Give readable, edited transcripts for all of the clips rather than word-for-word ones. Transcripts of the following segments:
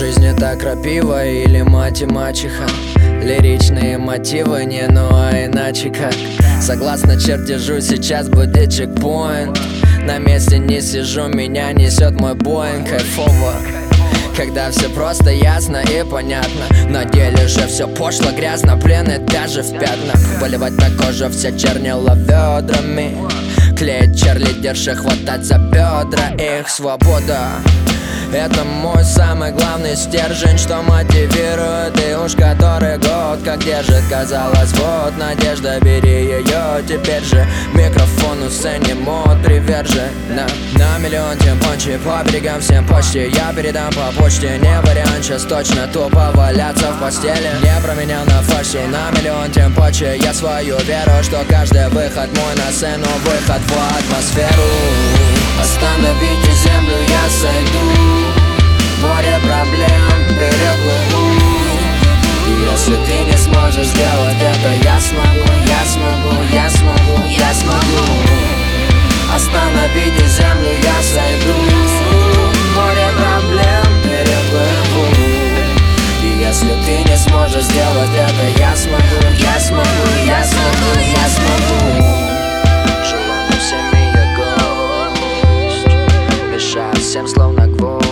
жизнь это крапива или мать и мачеха. Лиричные мотивы, не ну а иначе как. Согласно чертежу, сейчас будет чекпоинт. На месте не сижу, меня несет мой Боинг. Кайфово, когда все просто ясно и понятно. На деле же все пошло, грязно, плен и даже в пятнах. Выливать на кожу все чернила ведрами. Клеить черлидерши, хватать за бедра. Их свобода — это мой самый главный стержень, что мотивирует. И уж который год как держит, казалось, вот надежда, бери ее. Теперь же микрофон у сцене мод привержена. На миллион тем пончи, по берегам всем почте. Я передам по почте, не вариант, сейчас точно тупо валяться в постели. Не променял на фарсу, на миллион тем почте. Я свою веру, что каждый выход мой на сцену, выход в атмосферу. Остановите землю, я сойду, море проблем переплыву. И если ты не сможешь сделать это, я смогу, я смогу, я смогу, я смогу. Остановите землю, я сойду, море проблем переплыву. И если ты не сможешь сделать это, я смогу, я смогу, я смогу, я смогу. Желанным всеми я гость, мешаю всем словно гвоздь.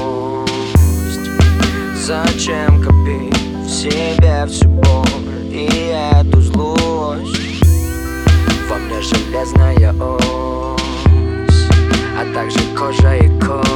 Зачем копить в себе всю боль и эту злость? Во мне железная ось, а также кожа и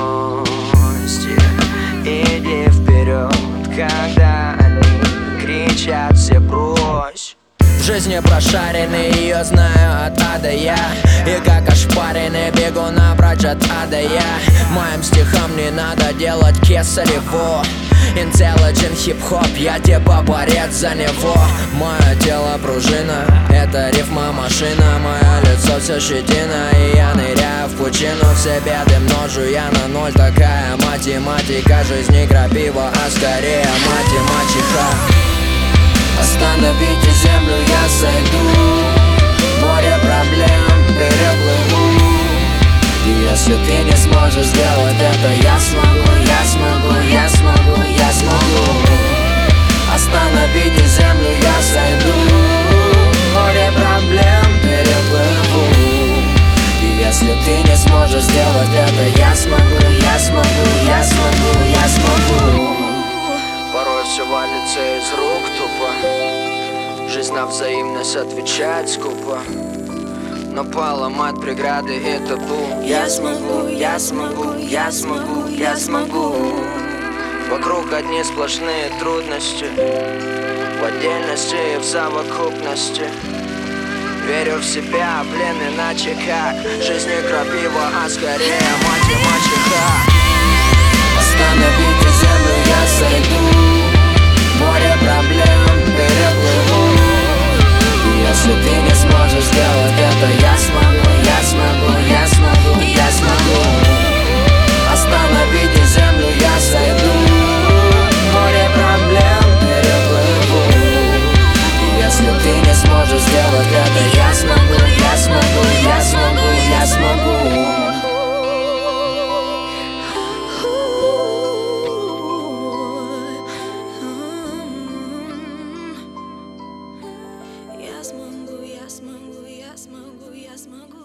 кости. Иди вперед, когда они кричат все брось. В жизни прошаренный, ее знаю от А до Я. И как ошпаренный бегу напрочь от А до Я. Моим стихам не надо делать кесарево. Intelligent хип-хоп, я типа борец за него. Мое тело пружина, это рифма машина. Мое лицо все щетина, и я ныряю в пучину. Все беды множу я на ноль, такая математика. Жизнь не крапива, а скорее мать и мачеха. Остановите землю, я сойду, море проблем переплыву. И если ты не сможешь сделать это, я смогу, я смогу, я смогу, я смогу. Остановите землю, я сойду, море проблем переплыву. И если ты не сможешь сделать это, я смогу, я смогу, я смогу, я смогу. Порой все валится из рук тупо, жизнь на взаимность отвечает скупо. Но поломать преграды и табу я смогу, я смогу, я смогу, я смогу. Вокруг одни сплошные трудности, в отдельности и в совокупности. Верю в себя, блин, иначе как. Жизнь не крапива, а скорее мать и мачеха. Остановите землю, я сойду, море проблем переплыву. И если ты не сможешь сделать это, я смогу, я смогу, я смогу, я смогу. Остановите землю, я сойду, море проблем переплыву. И если ты не сможешь сделать это, я смогу, я смогу, я смогу, я смогу. Я смогу, я смогу, я смогу, я смогу.